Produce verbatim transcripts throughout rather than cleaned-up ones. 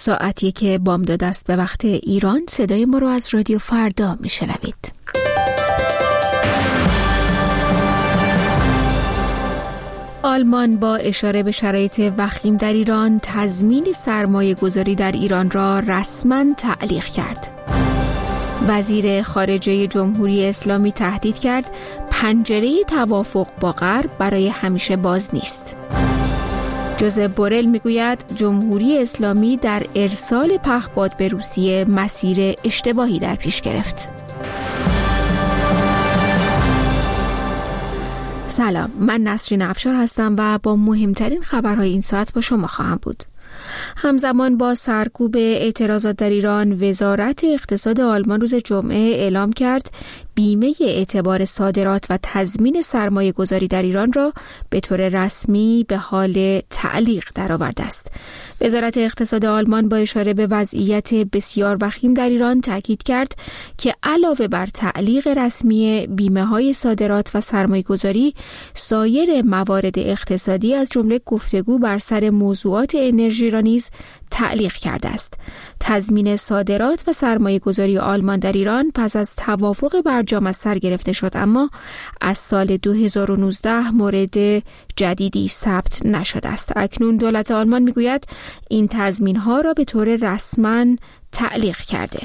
ساعتی که بامداد است به وقت ایران. صدای ما رو از رادیو فردا میشنوید. آلمان با اشاره به شرایط وخیم در ایران تضمین سرمایه گذاری در ایران را رسما تعلیق کرد. وزیر خارجه جمهوری اسلامی تهدید کرد پنجره توافق با غرب برای همیشه باز نیست. جوزپ بورل میگوید جمهوری اسلامی در ارسال پهپاد به روسیه مسیر اشتباهی در پیش گرفت. سلام، من نسرین افشار هستم و با مهمترین خبرهای این ساعت با شما خواهم بود. همزمان با سرکوب اعتراضات در ایران، وزارت اقتصاد آلمان روز جمعه اعلام کرد بیمه اعتبار صادرات و تضمین سرمایه گذاری در ایران را به طور رسمی به حال تعلیق درآورده است. وزارت اقتصاد آلمان با اشاره به وضعیت بسیار وخیم در ایران تاکید کرد که علاوه بر تعلیق رسمی بیمه‌های صادرات و سرمایه گذاری، سایر موارد اقتصادی از جمله گفتگو بر سر موضوعات انرژی را نیز تعلیق کرده است. تضمین صادرات و سرمایه گذاری آلمان در ایران پس از توافق برجام از سر گرفته شد، اما از سال دو هزار و نوزده مورد جدیدی ثبت نشده است. اکنون دولت آلمان میگوید این تضمین ها را به طور رسما تعلیق کرده.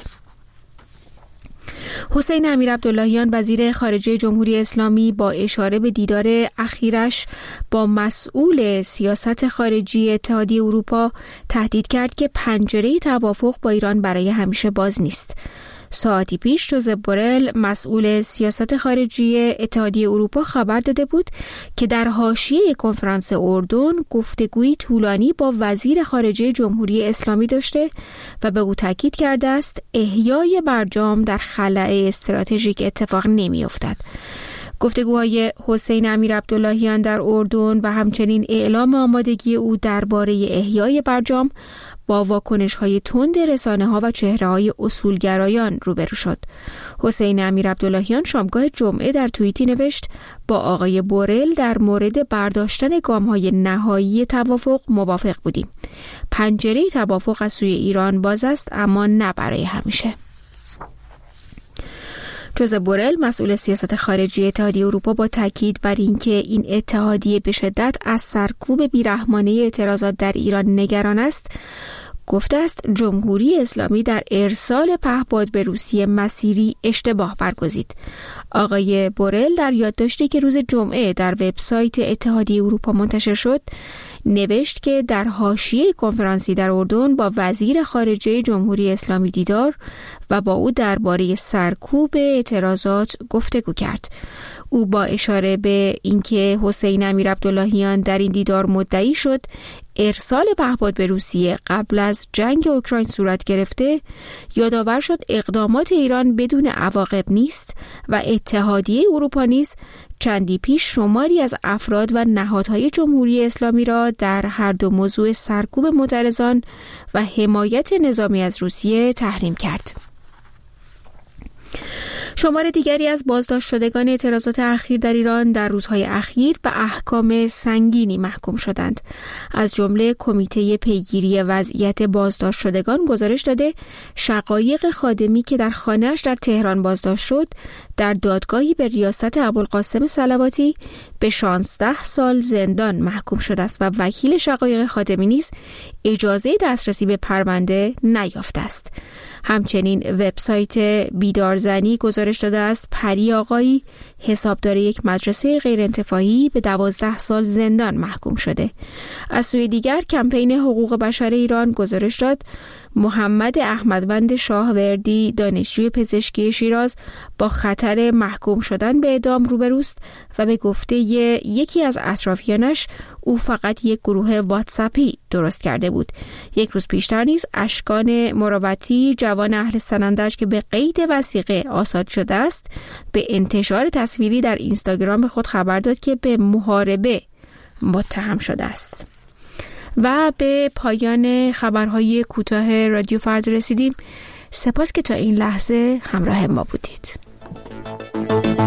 حسین امیرعبداللهیان وزیر خارجه جمهوری اسلامی با اشاره به دیدار اخیرش با مسئول سیاست خارجی اتحادیه اروپا تهدید کرد که پنجره توافق با ایران برای همیشه باز نیست. ساعتی پیش جوزپ بورل مسئول سیاست خارجی اتحادیه اروپا خبر داده بود که در حاشیه کنفرانس اردن گفتگویی طولانی با وزیر خارجه جمهوری اسلامی داشته و به او تاکید کرده است احیای برجام در خلأ استراتژیک اتفاق نمی‌افتد. گفتگوهای حسین امیرعبداللهیان در اردن و همچنین اعلام آمادگی او درباره احیای برجام با واکنش‌های تند رسانه‌ها و چهره‌های اصولگرایان روبرو شد. حسین امیرعبداللهیان شامگاه جمعه در توییتی نوشت با آقای بورل در مورد برداشتن گام‌های نهایی توافق موافق بودیم. پنجره توافق از سوی ایران باز است، اما نه برای همیشه. جوزپ بورل مسئول سیاست خارجی اتحادیه اروپا با تاکید بر اینکه این اتحادیه به شدت از سرکوب بیرحمانه اعتراضات در ایران نگران است، گفته است جمهوری اسلامی در ارسال پهپاد به روسیه مسیری اشتباه برگزید. آقای بورل در یادداشتی که روز جمعه در وبسایت اتحادیه اروپا منتشر شد نوشت که در حاشیه کنفرانسی در اردن با وزیر خارجه جمهوری اسلامی دیدار و با او درباره سرکوب اعتراضات گفتگو کرد. او با اشاره به اینکه حسین امیرعبداللهیان در این دیدار مدعی شد ارسال پهپاد به روسیه قبل از جنگ اوکراین صورت گرفته، یادآور شد اقدامات ایران بدون عواقب نیست و اتحادیه اروپا نیز چندی پیش شماری از افراد و نهادهای جمهوری اسلامی را در هر دو موضوع سرکوب معترضان و حمایت نظامی از روسیه تحریم کرد. شمار دیگری از بازداشت شدگان اعتراضات اخیر در ایران در روزهای اخیر به احکام سنگینی محکوم شدند. از جمله کمیته پیگیری وضعیت بازداشت شدگان گزارش داده شقایق خادمی که در خانه‌اش در تهران بازداشت شد در دادگاهی به ریاست ابوالقاسم صلواتی به شانزده سال زندان محکوم شده است و وکیل شقایق خادمی نیز اجازه دسترسی به پرونده نیافته است. همچنین وبسایت بیدارزنی گزارش داده است پری آقایی حسابدار یک مدرسه غیرانتفاعی به دوازده سال زندان محکوم شده. از سوی دیگر کمپین حقوق بشر ایران گزارش داد محمد احمدوند شاهوردی دانشجوی پزشکی شیراز با خطر محکوم شدن به اعدام روبروست و به گفته یکی از اطرافیانش او فقط یک گروه واتساپی درست کرده بود. یک روز پیشتر نیز اشکان مروتی جوان اهل سنندج که به قید وثیقه آزاد شده است به انتشار تصویری در اینستاگرام خود خبر داد که به محاربه متهم شده است. و به پایان خبرهای کوتاه رادیو فردا رسیدیم. سپاس که تا این لحظه همراه ما بودید.